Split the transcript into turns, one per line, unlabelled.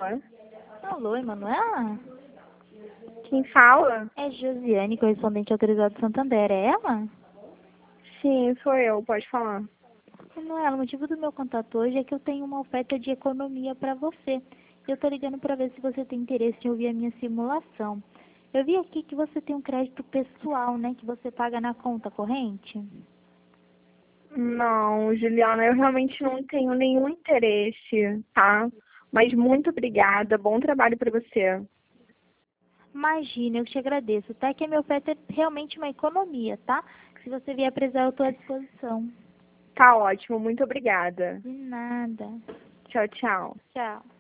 fala?
Alô, Emanuela?
Quem fala?
É Josiane, correspondente autorizado do Santander. É ela?
Sim, sou eu, pode falar.
Emanuela, o motivo do meu contato hoje é que eu tenho uma oferta de economia para você. Eu tô ligando para ver se você tem interesse em ouvir a minha simulação. Eu vi aqui que você tem um crédito pessoal, né? Que você paga na conta corrente.
Não, Juliana, eu realmente não tenho nenhum interesse, tá? Mas muito obrigada, bom trabalho para você.
Imagina, eu te agradeço, tá? Que a minha oferta é realmente uma economia, tá? Se você vier precisar, eu tô à disposição.
Tá ótimo, muito obrigada.
De nada.
Tchau, tchau.
Tchau.